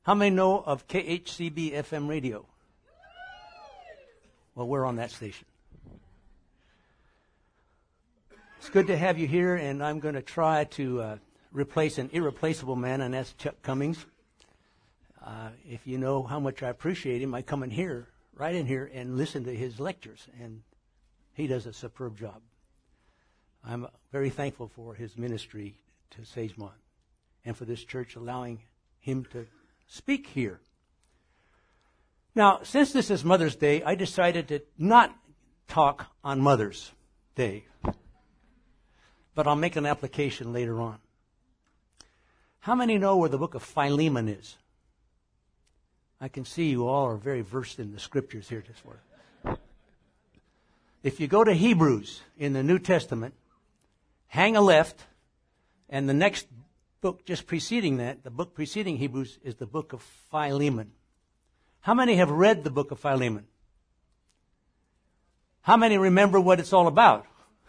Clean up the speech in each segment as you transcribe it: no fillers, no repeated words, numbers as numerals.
How many know of KHCB FM radio? Well, we're on that station. It's good to have you here, and I'm going to try to replace an irreplaceable man, and that's Chuck Cummings. If you know how much I appreciate him, I come in here, right in here, and listen to his lectures, and he does a superb job. I'm very thankful for his ministry to Sagemont and for this church allowing him to speak here. Now, since this is Mother's Day, I decided to not talk on Mother's Day, but I'll make an application later on. How many know where the book of Philemon is? I can see you all are very versed in the scriptures here this morning. If you go to Hebrews in the New Testament, hang a left, and the next book just preceding that, the book preceding Hebrews, is the book of Philemon. How many have read the book of Philemon? How many remember what it's all about?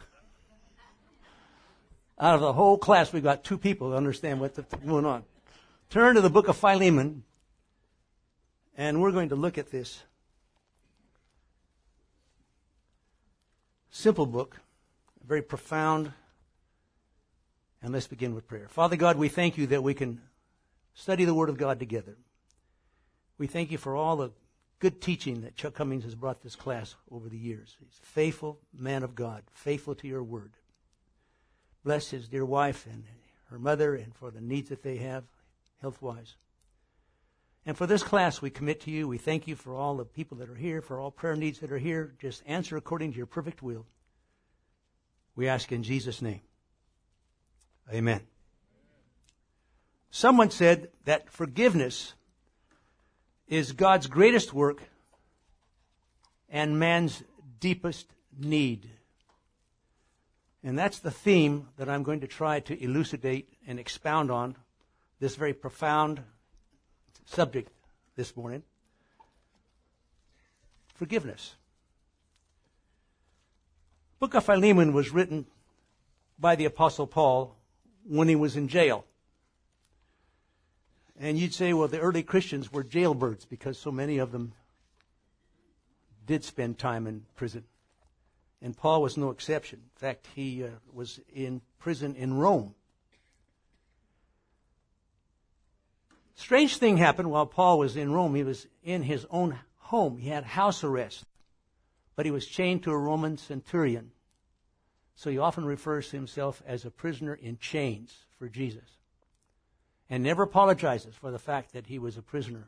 Out of the whole class, we've got 2 people who understand what's going on. Turn to the book of Philemon, and we're going to look at this simple book, very profound. And let's begin with prayer. Father God, we thank you that we can study the Word of God together. We thank you for all the good teaching that Chuck Cummings has brought this class over the years. He's a faithful man of God, faithful to your Word. Bless his dear wife and her mother and for the needs that they have health-wise. And for this class we commit to you. We thank you for all the people that are here, for all prayer needs that are here. Just answer according to your perfect will. We ask in Jesus' name. Amen. Someone said that forgiveness is God's greatest work and man's deepest need. And that's the theme that I'm going to try to elucidate and expound on, this very profound subject this morning. Forgiveness. The book of Philemon was written by the Apostle Paul when he was in jail. And you'd say, well, the early Christians were jailbirds because so many of them did spend time in prison. And Paul was no exception. In fact, he was in prison in Rome. Strange thing happened while Paul was in Rome. He was in his own home. He had house arrest. But he was chained to a Roman centurion. So he often refers to himself as a prisoner in chains for Jesus. And never apologizes for the fact that he was a prisoner.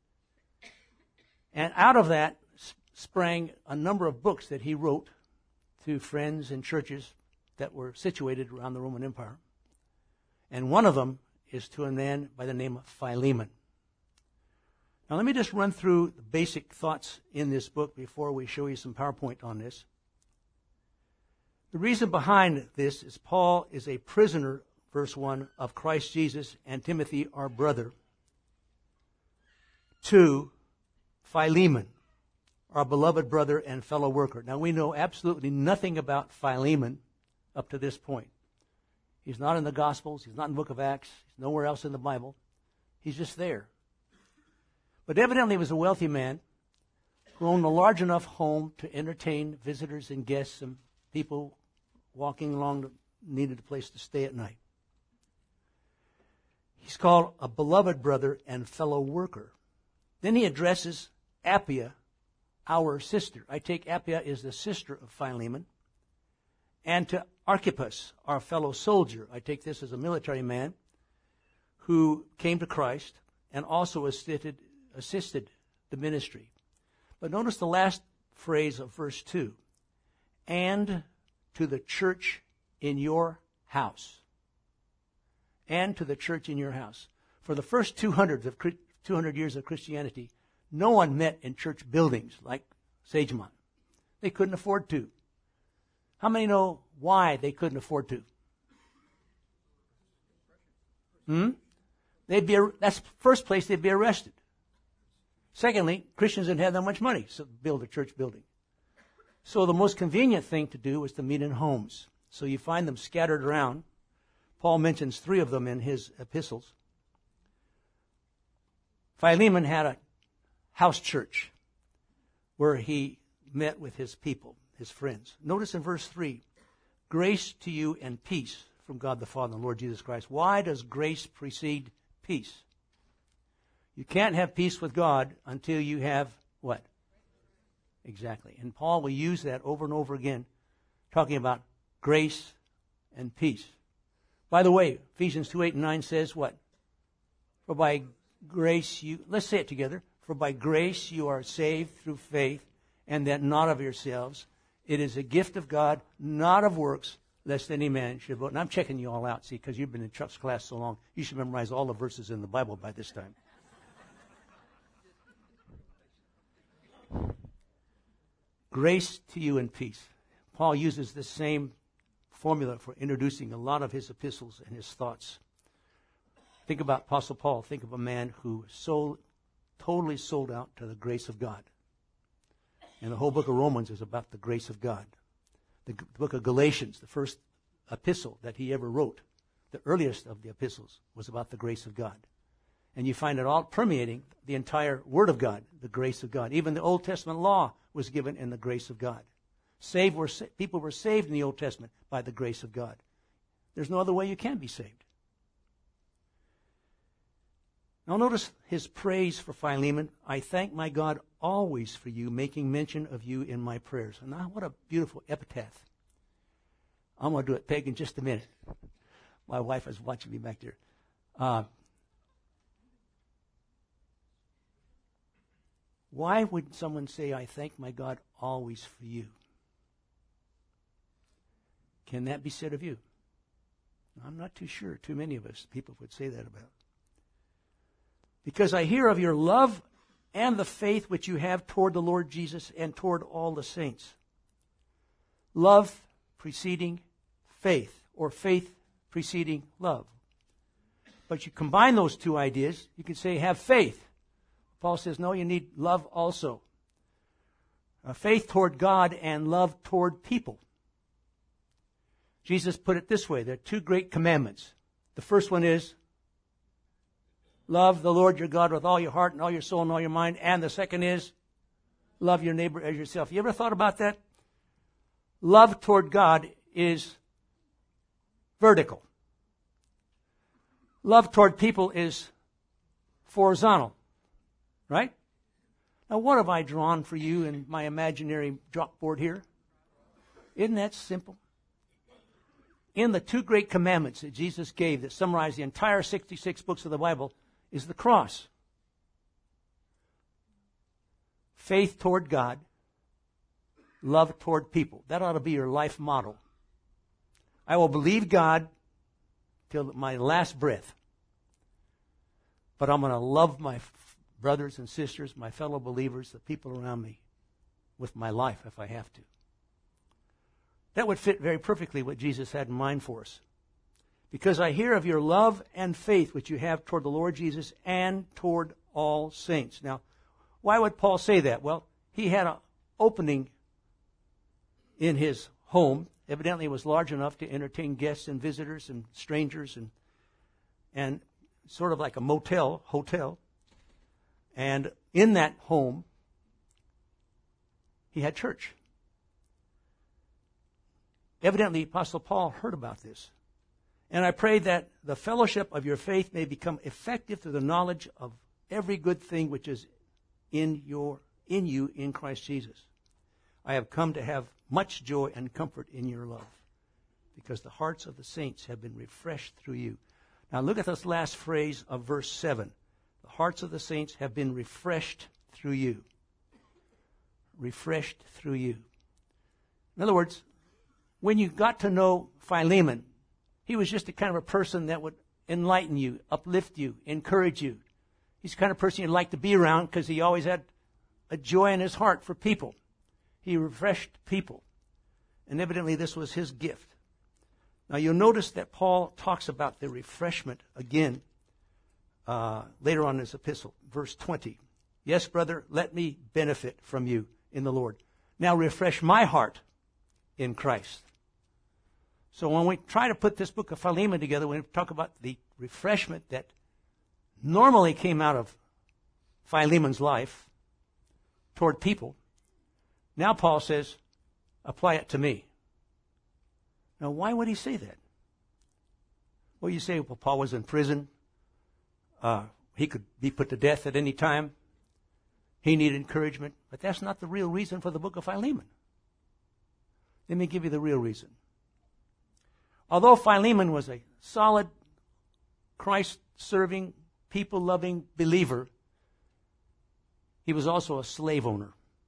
And out of that sprang a number of books that he wrote to friends and churches that were situated around the Roman Empire. And one of them is to a man by the name of Philemon. Now let me just run through the basic thoughts in this book before we show you some PowerPoint on this. The reason behind this is Paul is a prisoner, verse 1, of Christ Jesus, and Timothy, our brother, to Philemon, our beloved brother and fellow worker. Now, we know absolutely nothing about Philemon up to this point. He's not in the Gospels. He's not in the book of Acts. He's nowhere else in the Bible. He's just there. But evidently he was a wealthy man who owned a large enough home to entertain visitors and guests and people walking along that needed a place to stay at night. He's called a beloved brother and fellow worker. Then he addresses Appia, our sister. I take Appia is the sister of Philemon. And to Archippus, our fellow soldier. I take this as a military man who came to Christ and also assisted the ministry. But notice the last phrase of verse 2. And to the church in your house. And to the church in your house. For the first 200 years of Christianity, no one met in church buildings like Sagemont. They couldn't afford to. How many know why they couldn't afford to? That's first place, they'd be arrested. Secondly, Christians didn't have that much money to build a church building. So the most convenient thing to do was to meet in homes. So you find them scattered around. Paul mentions 3 of them in his epistles. Philemon had a house church where he met with his people, his friends. Notice in verse 3, grace to you and peace from God the Father and the Lord Jesus Christ. Why does grace precede peace? You can't have peace with God until you have what? Exactly. And Paul will use that over and over again, talking about grace and peace. By the way, Ephesians 2:8-9 says what? For by grace you, let's say it together. For by grace you are saved through faith, and that not of yourselves. It is a gift of God, not of works, lest any man should boast. And I'm checking you all out, see, because you've been in Chuck's class so long. You should memorize all the verses in the Bible by this time. Grace to you and peace. Paul uses the same formula for introducing a lot of his epistles and his thoughts. Think about Apostle Paul. Think of a man who totally sold out to the grace of God. And the whole book of Romans is about the grace of God. The book of Galatians, the first epistle that he ever wrote, the earliest of the epistles, was about the grace of God. And you find it all permeating the entire Word of God, the grace of God. Even the Old Testament law was given in the grace of God. People were saved in the Old Testament by the grace of God. There's no other way you can be saved. Now notice his praise for Philemon. I thank my God always for you, making mention of you in my prayers. And now what a beautiful epitaph. I'm going to do it, Peg, in just a minute. My wife is watching me back there. Why would someone say, I thank my God always for you? Can that be said of you? I'm not too sure. Too many of us, people would say that about. Because I hear of your love and the faith which you have toward the Lord Jesus and toward all the saints. Love preceding faith, or faith preceding love. But you combine those two ideas, you can say have faith. Paul says, no, you need love also. Faith toward God and love toward people. Jesus put it this way. There are two great commandments. The first one is, love the Lord your God with all your heart and all your soul and all your mind. And the second is, love your neighbor as yourself. You ever thought about that? Love toward God is vertical. Love toward people is horizontal. Right? Now, what have I drawn for you in my imaginary chalkboard here? Isn't that simple? In the two great commandments that Jesus gave that summarize the entire 66 books of the Bible is the cross. Faith toward God, love toward people. That ought to be your life motto. I will believe God till my last breath, but I'm going to love my brothers and sisters, my fellow believers, the people around me, with my life if I have to. That would fit very perfectly what Jesus had in mind for us. Because I hear of your love and faith which you have toward the Lord Jesus and toward all saints. Now, why would Paul say that? Well, he had an opening in his home. Evidently it was large enough to entertain guests and visitors and strangers and sort of like a hotel. And in that home, he had church. Evidently, Apostle Paul heard about this. And I pray that the fellowship of your faith may become effective through the knowledge of every good thing which is in you in Christ Jesus. I have come to have much joy and comfort in your love, because the hearts of the saints have been refreshed through you. Now look at this last phrase of verse 7. The hearts of the saints have been refreshed through you. Refreshed through you. In other words, when you got to know Philemon, he was just the kind of a person that would enlighten you, uplift you, encourage you. He's the kind of person you'd like to be around because he always had a joy in his heart for people. He refreshed people. And evidently this was his gift. Now you'll notice that Paul talks about the refreshment again later on in his epistle, verse 20. Yes, brother, let me benefit from you in the Lord. Now refresh my heart in Christ. So when we try to put this book of Philemon together, we talk about the refreshment that normally came out of Philemon's life toward people. Now Paul says, apply it to me. Now, why would he say that? Well, you say, well, Paul was in prison. He could be put to death at any time. He needed encouragement. But that's not the real reason for the book of Philemon. Let me give you the real reason. Although Philemon was a solid, Christ-serving, people-loving believer, he was also a slave owner.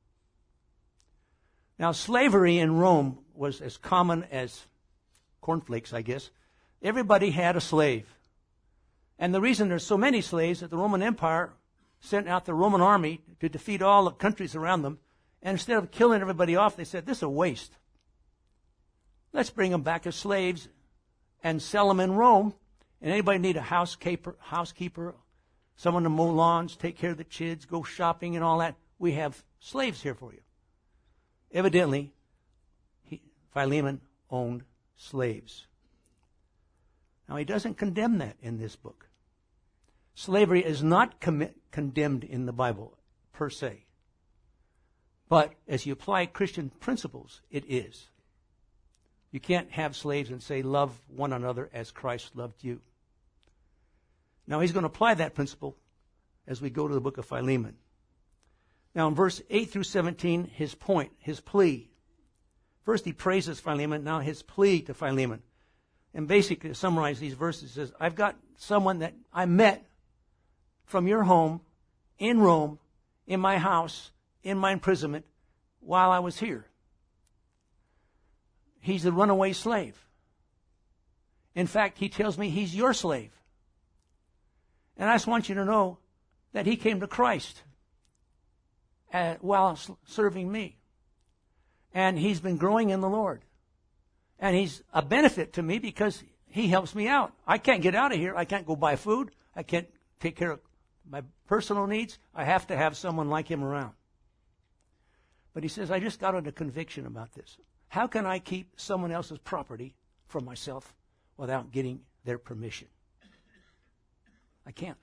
Now, slavery in Rome was as common as cornflakes, I guess. Everybody had a slave. And the reason there's so many slaves is that the Roman Empire sent out the Roman army to defeat all the countries around them. And instead of killing everybody off, they said, this is a waste. Let's bring them back as slaves and sell them in Rome. And anybody need a housekeeper, someone to mow lawns, take care of the kids, go shopping and all that, we have slaves here for you. Evidently, Philemon owned slaves. Now, he doesn't condemn that in this book. Slavery is not condemned in the Bible, per se. But as you apply Christian principles, it is. You can't have slaves and say, love one another as Christ loved you. Now, he's going to apply that principle as we go to the book of Philemon. Now, in verse 8 through 17, his point, his plea. First, he praises Philemon. Now, his plea to Philemon. And basically, to summarize these verses, he says, I've got someone that I met from your home, in Rome, in my house, in my imprisonment, while I was here. He's a runaway slave. In fact, he tells me he's your slave. And I just want you to know that he came to Christ while serving me. And he's been growing in the Lord. And he's a benefit to me because he helps me out. I can't get out of here. I can't go buy food. I can't take care of my personal needs. I have to have someone like him around. But he says, I just got a conviction about this. How can I keep someone else's property for myself without getting their permission? I can't.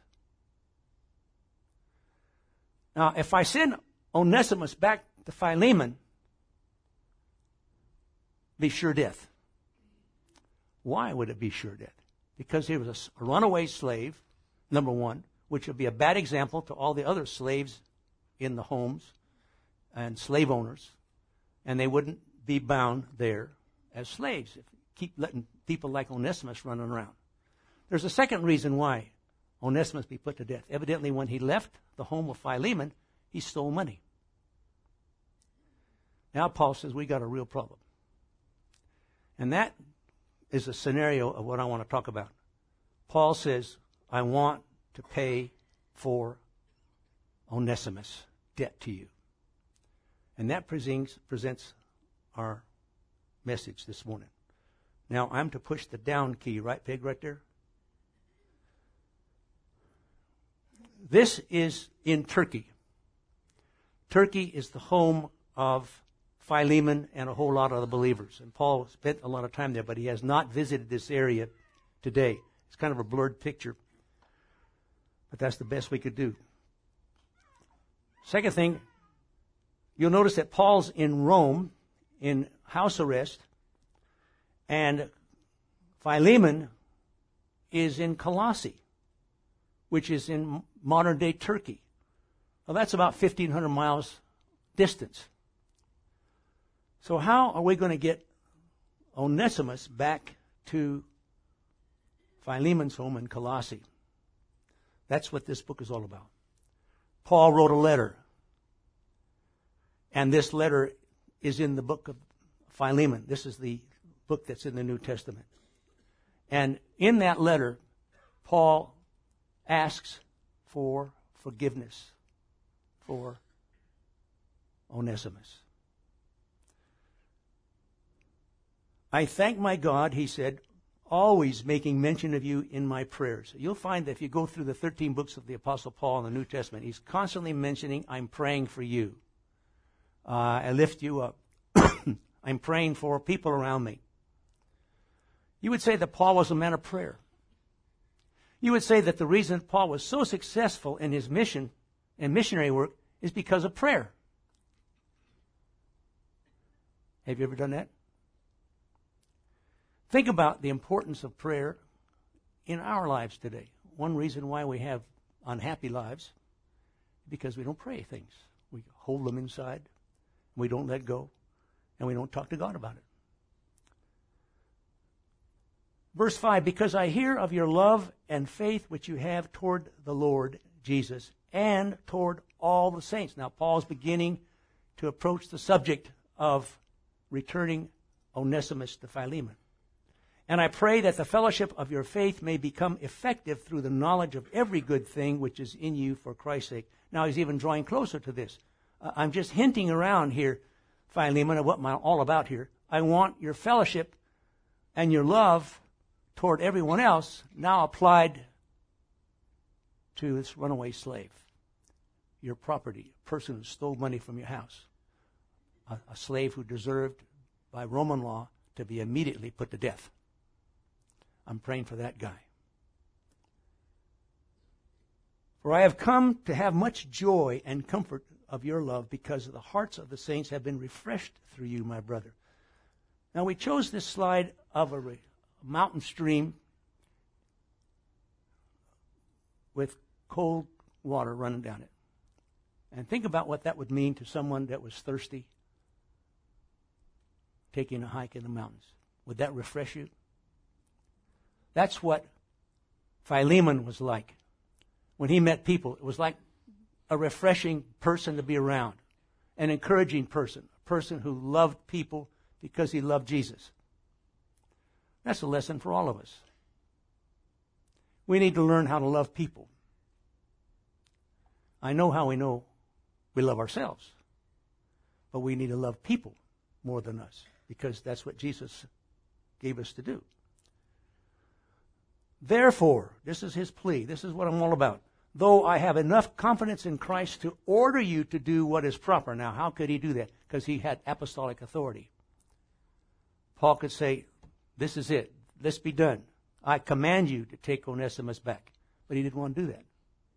Now, if I send Onesimus back to Philemon, be sure death. Why would it be sure death? Because he was a runaway slave, number one, which would be a bad example to all the other slaves in the homes and slave owners, and they wouldn't be bound there as slaves if you keep letting people like Onesimus running around. There's a second reason why Onesimus be put to death. Evidently, when he left the home of Philemon, he stole money. Now Paul says we got a real problem. And that is a scenario of what I want to talk about. Paul says, I want to pay for Onesimus' debt to you. And that presents our message this morning. Now, I'm to push the down key, right, Peg, right there? This is in Turkey. Turkey is the home of Philemon and a whole lot of the believers. And Paul spent a lot of time there, but he has not visited this area today. It's kind of a blurred picture. But that's the best we could do. Second thing, you'll notice that Paul's in Rome in house arrest, and Philemon is in Colossae, which is in modern-day Turkey. Well, that's about 1,500 miles distance. So how are we going to get Onesimus back to Philemon's home in Colossae? That's what this book is all about. Paul wrote a letter, and this letter is in the book of Philemon. This is the book that's in the New Testament. And in that letter, Paul asks for forgiveness for Onesimus. I thank my God, he said, always making mention of you in my prayers. You'll find that if you go through the 13 books of the Apostle Paul in the New Testament, he's constantly mentioning, I'm praying for you. I lift you up. I'm praying for people around me. You would say that Paul was a man of prayer. You would say that the reason Paul was so successful in his mission and missionary work is because of prayer. Have you ever done that? Think about the importance of prayer in our lives today. One reason why we have unhappy lives is because we don't pray things. We hold them inside, we don't let go, and we don't talk to God about it. Verse 5, because I hear of your love and faith which you have toward the Lord Jesus and toward all the saints. Now, Paul's beginning to approach the subject of returning Onesimus to Philemon. And I pray that the fellowship of your faith may become effective through the knowledge of every good thing which is in you for Christ's sake. Now, he's even drawing closer to this. I'm just hinting around here, Philemon, of what I'm all about here. I want your fellowship and your love toward everyone else now applied to this runaway slave, your property, a person who stole money from your house, a slave who deserved by Roman law to be immediately put to death. I'm praying for that guy. For I have come to have much joy and comfort of your love, because the hearts of the saints have been refreshed through you, my brother. Now, we chose this slide of a mountain stream with cold water running down it. And think about what that would mean to someone that was thirsty taking a hike in the mountains. Would that refresh you? That's what Philemon was like. When he met people, it was like a refreshing person to be around, an encouraging person, a person who loved people because he loved Jesus. That's a lesson for all of us. We need to learn how to love people. I know how we know we love ourselves, but we need to love people more than us, because that's what Jesus gave us to do. Therefore, this is his plea. This is what I'm all about. Though I have enough confidence in Christ to order you to do what is proper. Now, how could he do that? Because he had apostolic authority. Paul could say, this is it. This be done. I command you to take Onesimus back. But he didn't want to do that.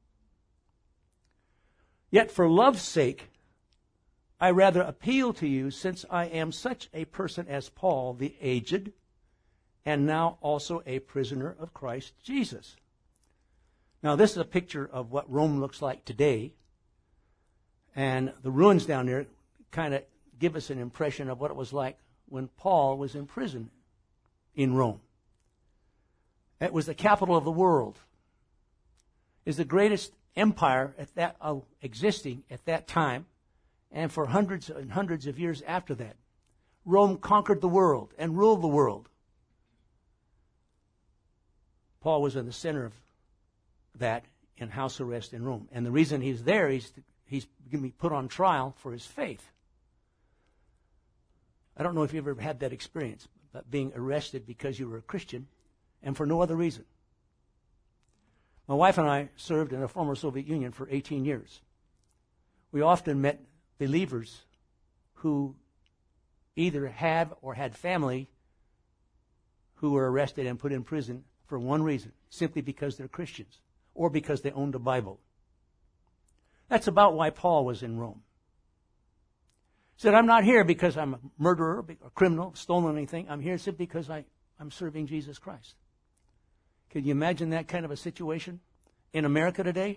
Yet for love's sake, I rather appeal to you, since I am such a person as Paul, the aged, and now also a prisoner of Christ Jesus. Now, this is a picture of what Rome looks like today. And the ruins down there kind of give us an impression of what it was like when Paul was in prison in Rome. It was the capital of the world. It's the greatest empire existing at that time, and for hundreds and hundreds of years after that. Rome conquered the world and ruled the world. Paul was in the center of that in house arrest in Rome. And the reason he's there, he's going to be put on trial for his faith. I don't know if you've ever had that experience, but being arrested because you were a Christian and for no other reason. My wife and I served in the former Soviet Union for 18 years. We often met believers who either have or had family who were arrested and put in prison for one reason, simply because they're Christians or because they owned a Bible. That's about why Paul was in Rome. He said, I'm not here because I'm a murderer, a criminal, stolen anything. I'm here simply because I'm serving Jesus Christ. Can you imagine that kind of a situation in America today?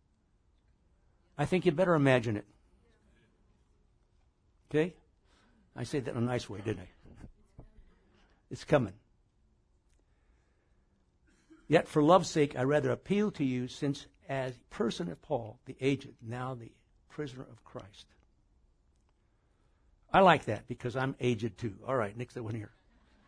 I think you better imagine it. Okay? I said that in a nice way, didn't I? It's coming. Yet for love's sake, I rather appeal to you, since as person of Paul, the aged, now the prisoner of Christ. I like that because I'm aged too. All right, next one here.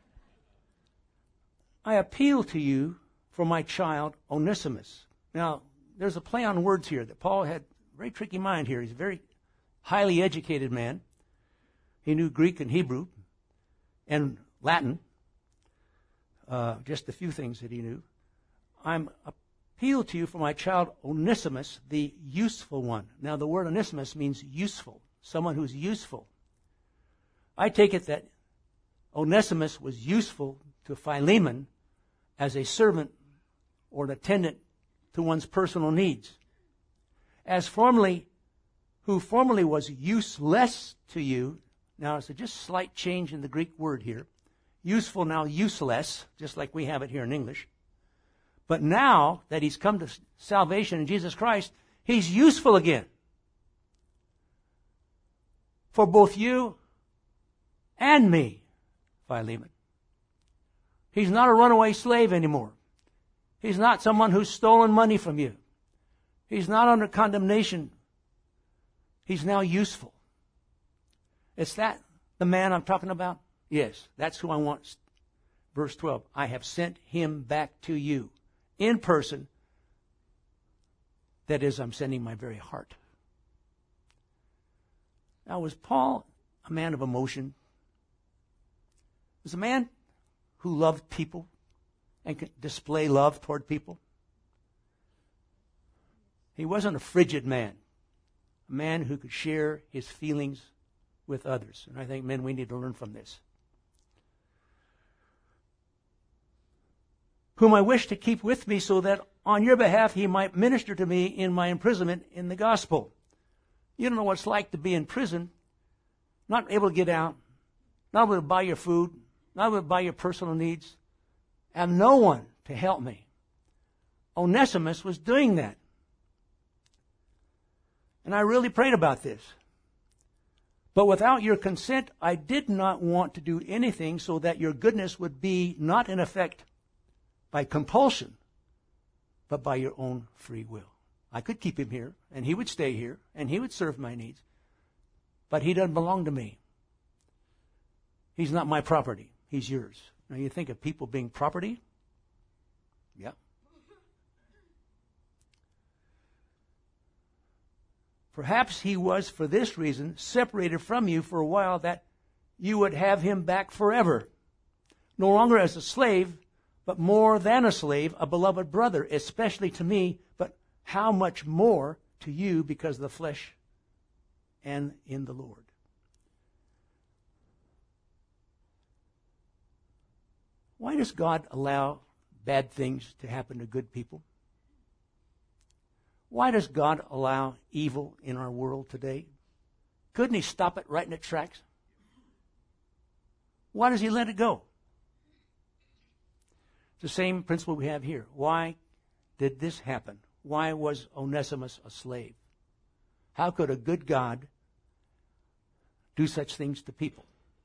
I appeal to you for my child Onesimus. Now, there's a play on words here that Paul had a very tricky mind here. He's a very highly educated man. He knew Greek and Hebrew and Latin, just a few things that he knew. I'm appeal to you for my child Onesimus, the useful one. Now, the word Onesimus means useful, someone who's useful. I take it that Onesimus was useful to Philemon as a servant or an attendant to one's personal needs. who formerly was useless to you. Now, it's a just slight change in the Greek word here. Useful, now useless, just like we have it here in English. But now that he's come to salvation in Jesus Christ, he's useful again. For both you and me, Philemon. He's not a runaway slave anymore. He's not someone who's stolen money from you. He's not under condemnation. He's now useful. Is that the man I'm talking about? Yes, that's who I want. Verse 12, I have sent him back to you in person. That is, I'm sending my very heart. Now, was Paul a man of emotion? Was a man who loved people and could display love toward people? He wasn't a frigid man, a man who could share his feelings with others. And I think, men, we need to learn from this. Whom I wish to keep with me so that on your behalf he might minister to me in my imprisonment in the gospel. You don't know what it's like to be in prison, not able to get out, not able to buy your food, not able to buy your personal needs, and no one to help me. Onesimus was doing that. And I really prayed about this. But without your consent, I did not want to do anything so that your goodness would be not in effect by compulsion, but by your own free will. I could keep him here, and he would stay here, and he would serve my needs. But he doesn't belong to me. He's not my property. He's yours. Now you think of people being property? Yeah. Perhaps he was, for this reason, separated from you for a while, that you would have him back forever. No longer as a slave, but more than a slave, a beloved brother, especially to me, but how much more to you because of the flesh and in the Lord. Why does God allow bad things to happen to good people? Why does God allow evil in our world today? Couldn't he stop it right in its tracks? Why does he let it go? It's the same principle we have here. Why did this happen? Why was Onesimus a slave? How could a good God do such things to people?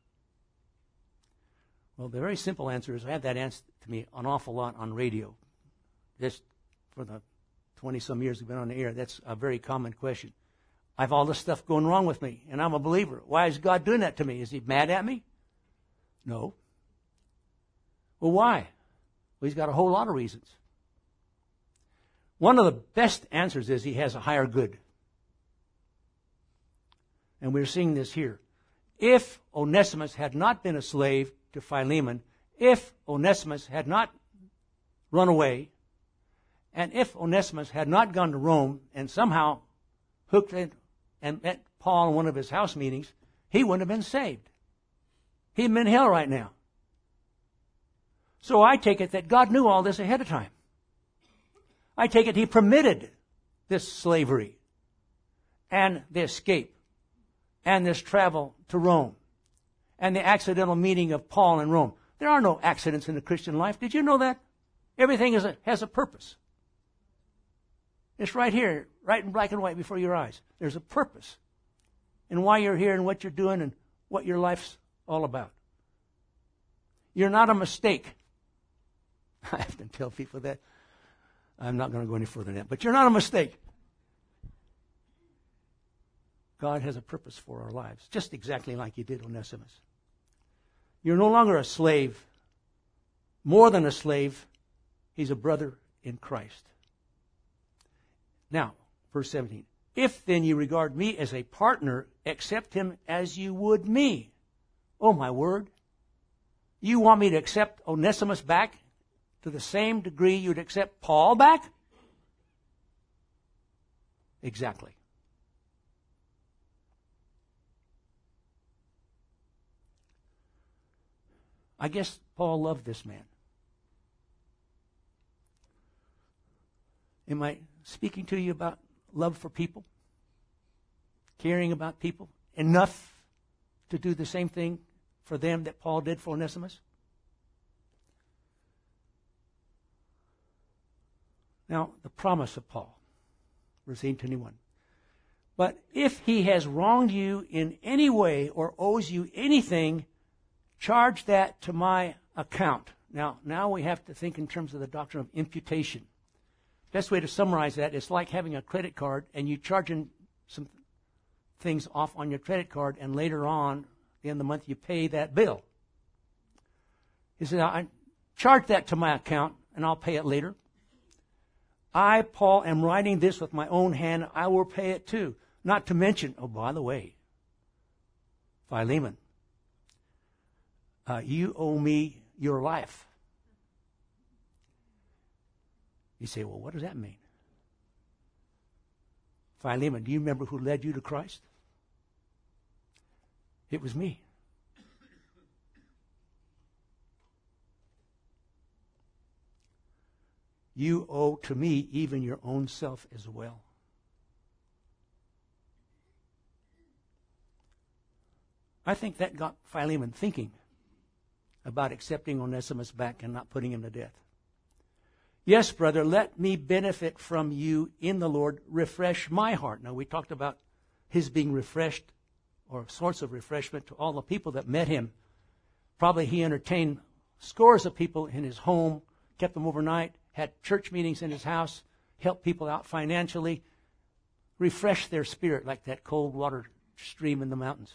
Well, the very simple answer is, I had that answer to me an awful lot on radio. Just for the 20-some years we've been on the air, that's a very common question. I have all this stuff going wrong with me, and I'm a believer. Why is God doing that to me? Is he mad at me? No. Well, why? Well, he's got a whole lot of reasons. One of the best answers is he has a higher good. And we're seeing this here. If Onesimus had not been a slave to Philemon, if Onesimus had not run away, and if Onesimus had not gone to Rome and somehow hooked in and met Paul in one of his house meetings, he wouldn't have been saved. He'd been in hell right now. So I take it that God knew all this ahead of time. I take it he permitted this slavery and the escape and this travel to Rome and the accidental meeting of Paul in Rome. There are no accidents in the Christian life. Did you know that? Everything has a purpose. It's right here, right in black and white before your eyes. There's a purpose in why you're here and what you're doing and what your life's all about. You're not a mistake. I often tell people that. I'm not going to go any further than that. But you're not a mistake. God has a purpose for our lives, just exactly like he did Onesimus. You're no longer a slave. More than a slave, he's a brother in Christ. Now, verse 17. If then you regard me as a partner, accept him as you would me. Oh, my word. You want me to accept Onesimus back to the same degree you'd accept Paul back? Exactly. I guess Paul loved this man. Am I speaking to you about love for people, caring about people, enough to do the same thing for them that Paul did for Onesimus? Now, the promise of Paul, verse 8-21. But if he has wronged you in any way or owes you anything, charge that to my account. Now we have to think in terms of the doctrine of imputation. Best way to summarize that is like having a credit card and you charging some things off on your credit card, and later on, at the end of the month, you pay that bill. He said, I charge that to my account and I'll pay it later. I, Paul, am writing this with my own hand. I will pay it too. Not to mention, oh, by the way, Philemon, you owe me your life. You say, well, what does that mean? Philemon, do you remember who led you to Christ? It was me. You owe to me even your own self as well. I think that got Philemon thinking about accepting Onesimus back and not putting him to death. Yes, brother, let me benefit from you in the Lord. Refresh my heart. Now, we talked about his being refreshed, or a source of refreshment to all the people that met him. Probably he entertained scores of people in his home, kept them overnight, had church meetings in his house, helped people out financially, refreshed their spirit like that cold water stream in the mountains.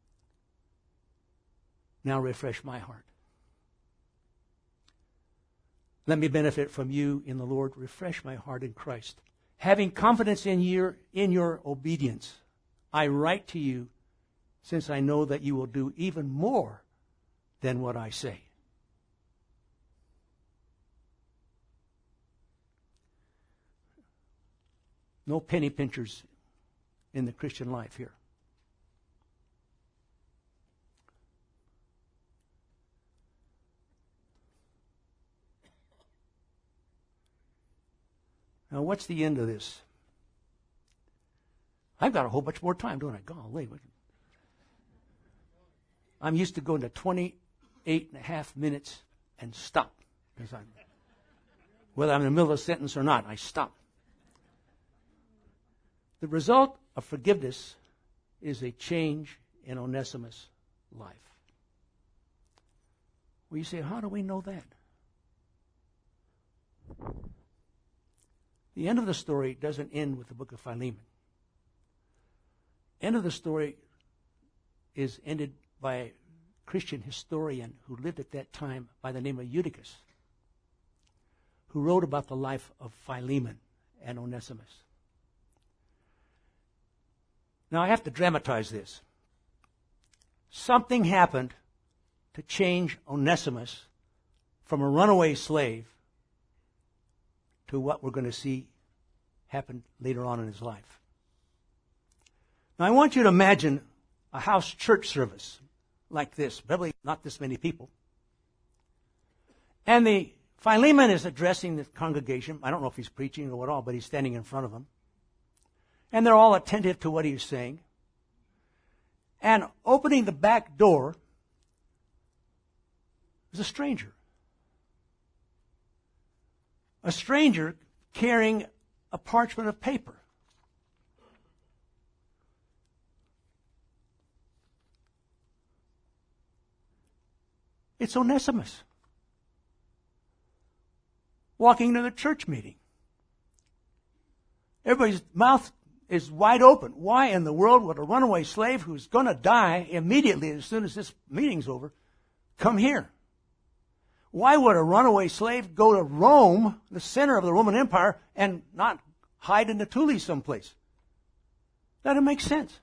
Now refresh my heart. Let me benefit from you in the Lord. Refresh my heart in Christ. Having confidence in your obedience, I write to you, since I know that you will do even more than what I say. No penny pinchers in the Christian life here. Now, what's the end of this? I've got a whole bunch more time, don't I? Golly. I'm used to going to 28 and a half minutes and stop. Whether I'm in the middle of a sentence or not, I stop. The result of forgiveness is a change in Onesimus' life. Well, you say, how do we know that? The end of the story doesn't end with the book of Philemon. End of the story is ended by a Christian historian who lived at that time by the name of Eutychus, who wrote about the life of Philemon and Onesimus. Now, I have to dramatize this. Something happened to change Onesimus from a runaway slave to what we're going to see happen later on in his life. Now, I want you to imagine a house church service like this, probably not this many people. And the Philemon is addressing the congregation. I don't know if he's preaching or what all, but he's standing in front of them. And they're all attentive to what he's saying. And opening the back door is a stranger. A stranger carrying a parchment of paper. It's Onesimus walking to the church meeting. Everybody's mouth is wide open. Why in the world would a runaway slave who's going to die immediately as soon as this meeting's over come here? Why would a runaway slave go to Rome, the center of the Roman Empire, and not hide in the Thule someplace? That doesn't make sense.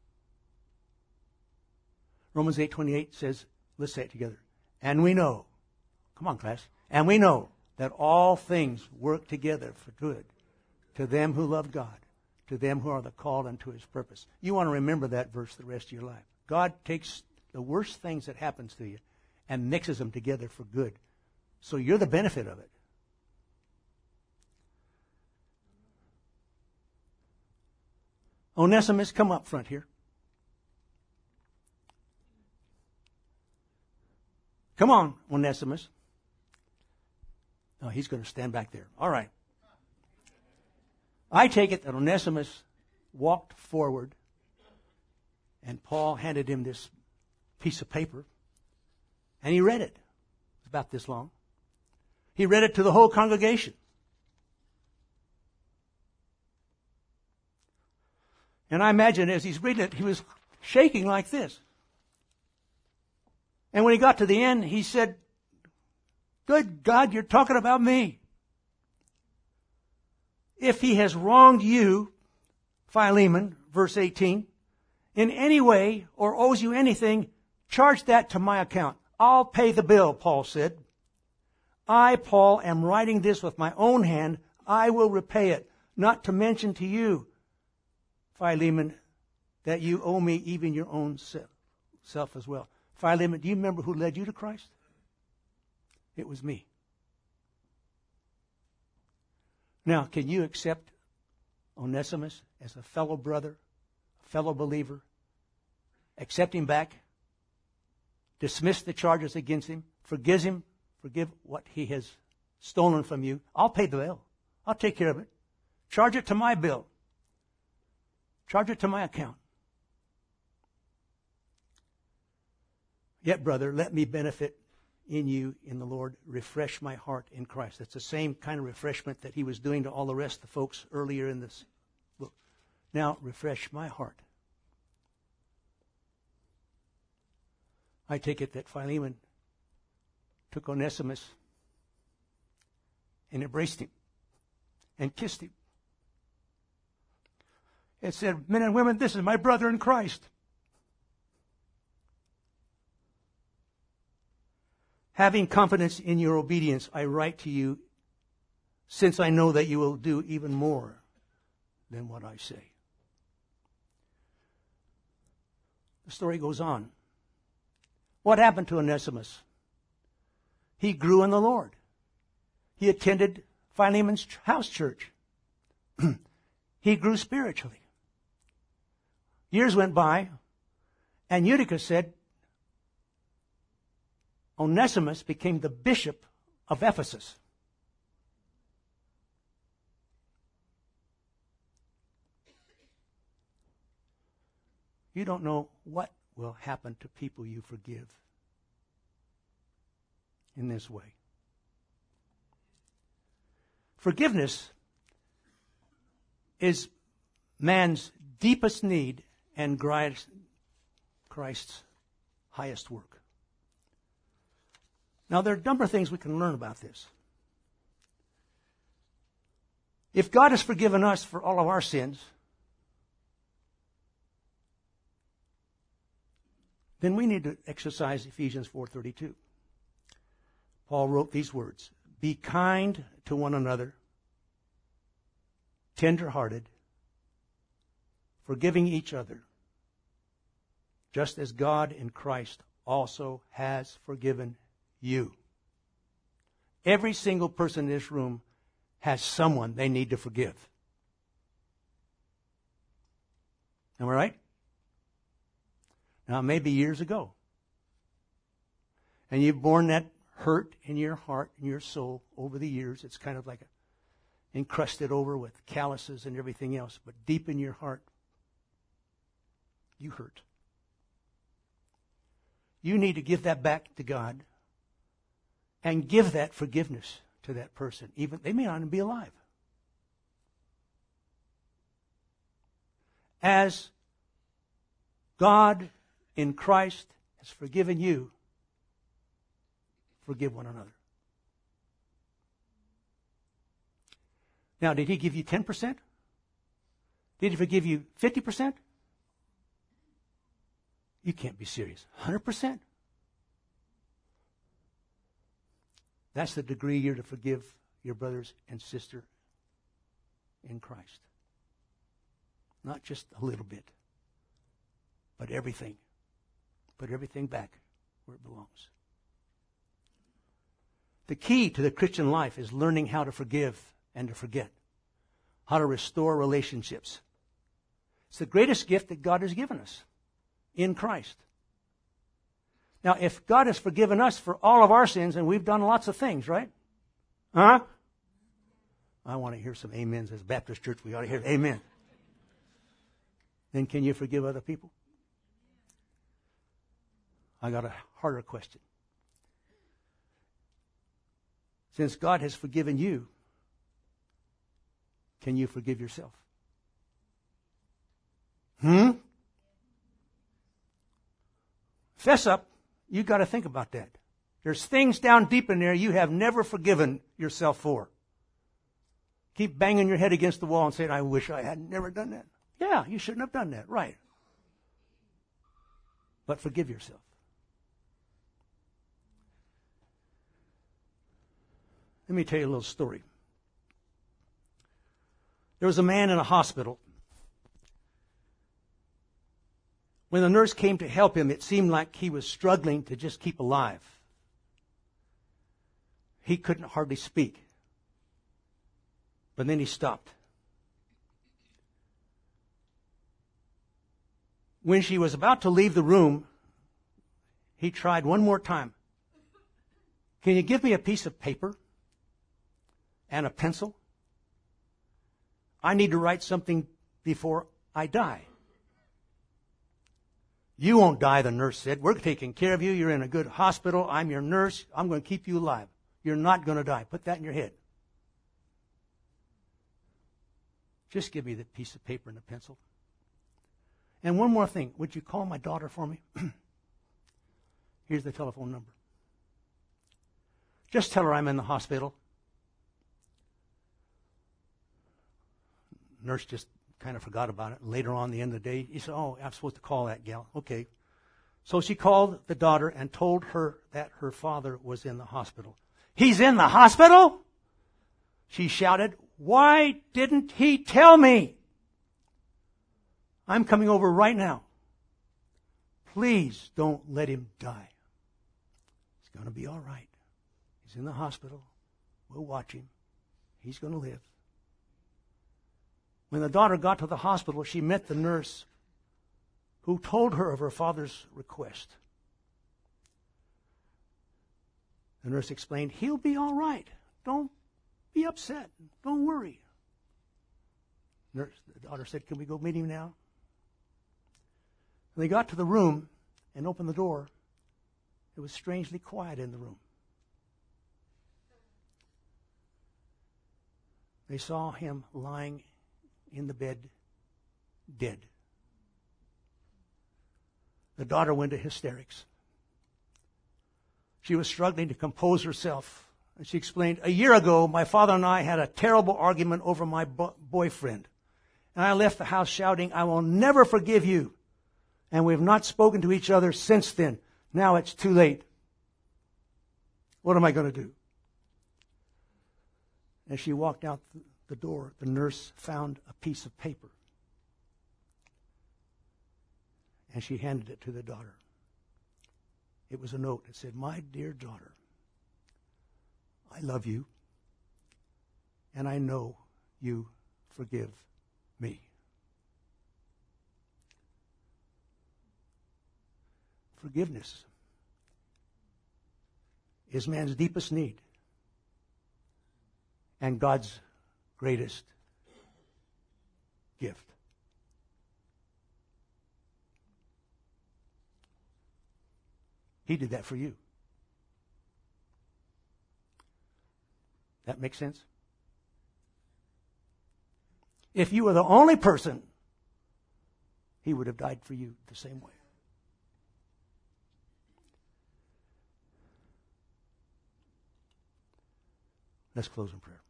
Romans 8:28 says, let's say it together. And we know, come on class, and we know that all things work together for good to them who love God, to them who are the called unto his purpose. You want to remember that verse the rest of your life. God takes the worst things that happens to you and mixes them together for good. So you're the benefit of it. Onesimus, come up front here. Come on, Onesimus. No, he's going to stand back there. All right. I take it that Onesimus walked forward, and Paul handed him this piece of paper, and he read it. It's about this long. He read it to the whole congregation. And I imagine as he's reading it, he was shaking like this. And when he got to the end, he said, "Good God, you're talking about me. If he has wronged you," Philemon, verse 18, "in any way or owes you anything, charge that to my account. I'll pay the bill," Paul said. "I, Paul, am writing this with my own hand. I will repay it. Not to mention to you, Philemon, that you owe me even your own self as well." Philemon, do you remember who led you to Christ? It was me. Now, can you accept Onesimus as a fellow brother, a fellow believer? Accept him back? Dismiss the charges against him? Forgive what he has stolen from you? I'll pay the bill. I'll take care of it. Charge it to my bill. Charge it to my account. Yet, brother, let me benefit in you in the Lord. Refresh my heart in Christ. That's the same kind of refreshment that he was doing to all the rest of the folks earlier in this book. Now, refresh my heart. I take it that Philemon took Onesimus and embraced him and kissed him and said, "Men and women, this is my brother in Christ. Having confidence in your obedience, I write to you, since I know that you will do even more than what I say." The story goes on. What happened to Onesimus? He grew in the Lord. He attended Philemon's house church. He grew spiritually. Years went by, and Eutychus said, Onesimus became the bishop of Ephesus. You don't know what will happen to people you forgive in this way. Forgiveness is man's deepest need and Christ's highest work. Now, there are a number of things we can learn about this. If God has forgiven us for all of our sins, then we need to exercise Ephesians 4:32. Paul wrote these words, "Be kind to one another, tender-hearted, forgiving each other, just as God in Christ also has forgiven you." Every single person in this room has someone they need to forgive. Am I right? Now, maybe years ago. And you've borne that hurt in your heart and your soul over the years. It's kind of like encrusted over with calluses and everything else. But deep in your heart, you hurt. You need to give that back to God and give that forgiveness to that person. Even they may not even be alive. As God in Christ has forgiven you, forgive one another. Now, did he give you 10%? Did he forgive you 50%? You can't be serious. 100%? That's the degree you're to forgive your brothers and sister in Christ. Not just a little bit, but everything. Put everything back where it belongs. The key to the Christian life is learning how to forgive and to forget, how to restore relationships. It's the greatest gift that God has given us in Christ. Now, if God has forgiven us for all of our sins, and we've done lots of things, right? Huh? I want to hear some amens. As a Baptist church, we ought to hear amen. Then can you forgive other people? I got a harder question. Since God has forgiven you, can you forgive yourself? Fess up. You've got to think about that. There's things down deep in there you have never forgiven yourself for. Keep banging your head against the wall and saying, I wish I had never done that. Yeah, you shouldn't have done that. Right. But forgive yourself. Let me tell you a little story. There was a man in a hospital. When the nurse came to help him, it seemed like he was struggling to just keep alive. He couldn't hardly speak. But then he stopped. When she was about to leave the room, he tried one more time. Can you give me a piece of paper and a pencil? I need to write something before I die. You won't die, the nurse said. We're taking care of you. You're in a good hospital. I'm your nurse. I'm going to keep you alive. You're not going to die. Put that in your head. Just give me the piece of paper and a pencil. And one more thing. Would you call my daughter for me? Here's the telephone number. Just tell her I'm in the hospital. Nurse just kind of forgot about it. Later on, the end of the day, he said, oh, I'm supposed to call that gal. Okay. So she called the daughter and told her that her father was in the hospital. He's in the hospital? She shouted, why didn't he tell me? I'm coming over right now. Please don't let him die. He's going to be all right. He's in the hospital. We'll watch him. He's going to live. When the daughter got to the hospital, she met the nurse who told her of her father's request. The nurse explained, he'll be all right. Don't be upset. Don't worry. The daughter said, can we go meet him now? When they got to the room and opened the door, it was strangely quiet in the room. They saw him lying in the bed, dead. The daughter went into hysterics. She was struggling to compose herself. And she explained, a year ago, my father and I had a terrible argument over my boyfriend. And I left the house shouting, I will never forgive you. And we have not spoken to each other since then. Now it's too late. What am I going to do? As she walked out the door, the nurse found a piece of paper. And she handed it to the daughter. It was a note. It said, my dear daughter, I love you, and I know you forgive me. Forgiveness is man's deepest need and God's greatest gift. He did that for you. That makes sense? If you were the only person, he would have died for you the same way. Let's close in prayer.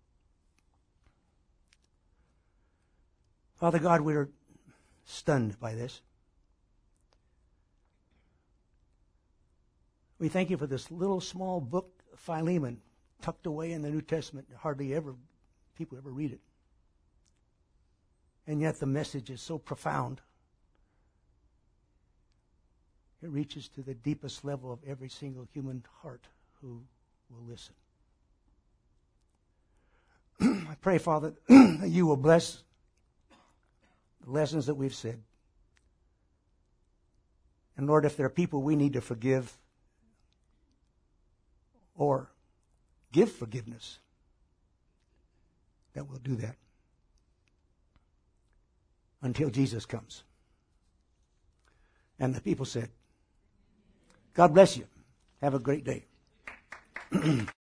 Father God, we are stunned by this. We thank you for this little small book, Philemon, tucked away in the New Testament. Hardly ever people ever read it. And yet the message is so profound. It reaches to the deepest level of every single human heart who will listen. I pray, Father, that you will bless the lessons that we've said. And Lord, if there are people we need to forgive or give forgiveness, that we'll do that until Jesus comes. And the people said, God bless you. Have a great day.